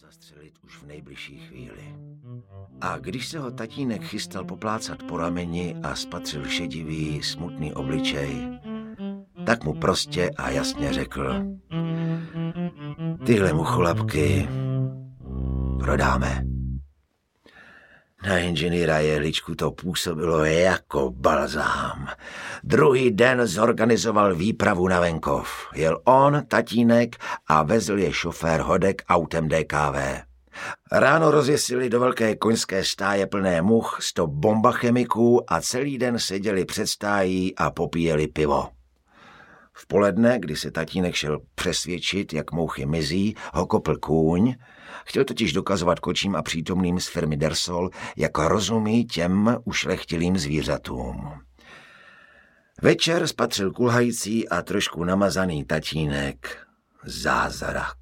zastřelit už v nejbližší chvíli. A když se ho tatínek chystal poplácat po rameni a spatřil šedivý, smutný obličej, tak mu prostě a jasně řekl: tyhle mucholapky prodáme. Na inženýra Jehličku to působilo jako balzám. Druhý den zorganizoval výpravu na venkov. Jel on, tatínek a vezl je šofér Hodek autem DKV. Ráno rozjesili do velké koňské stáje plné much 100 bombachemiků a celý den seděli před stájí a popíjeli pivo. V poledne, kdy se tatínek šel přesvědčit, jak mouchy mizí, ho kopl kůň. Chtěl totiž dokazovat kočím a přítomným z firmy Dersol, jak rozumí těm ušlechtilým zvířatům. Večer spatřil kulhající a trošku namazaný tatínek zázrak.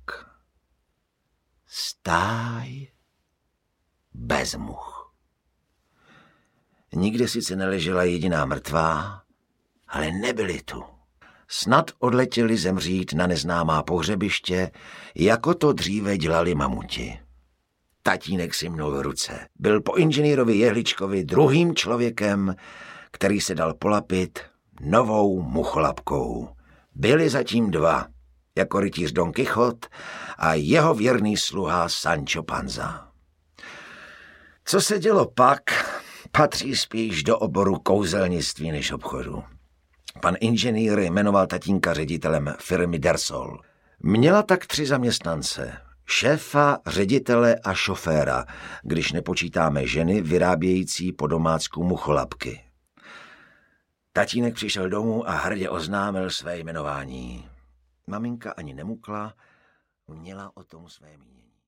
Stáj bez much. Nikde sice neležela jediná mrtvá, ale nebyly tu. Snad odletěli zemřít na neznámá pohřebiště, jako to dříve dělali mamuti. Tatínek si mnul ruce. Byl po inženýrovi Jehličkovi druhým člověkem, který se dal polapit novou mucholapkou. Byli zatím 2, jako rytíř Don Quixote a jeho věrný sluha Sancho Panza. Co se dělo pak, patří spíš do oboru kouzelnictví než obchodu. Pan inženýr jmenoval tatínka ředitelem firmy Dersol. Měla tak 3 zaměstnance. Šéfa, ředitele a šoféra, když nepočítáme ženy vyrábějící po domácku mucholapky. Tatínek přišel domů a hrdě oznámil své jmenování. Maminka ani nemukla, měla o tom své mínění.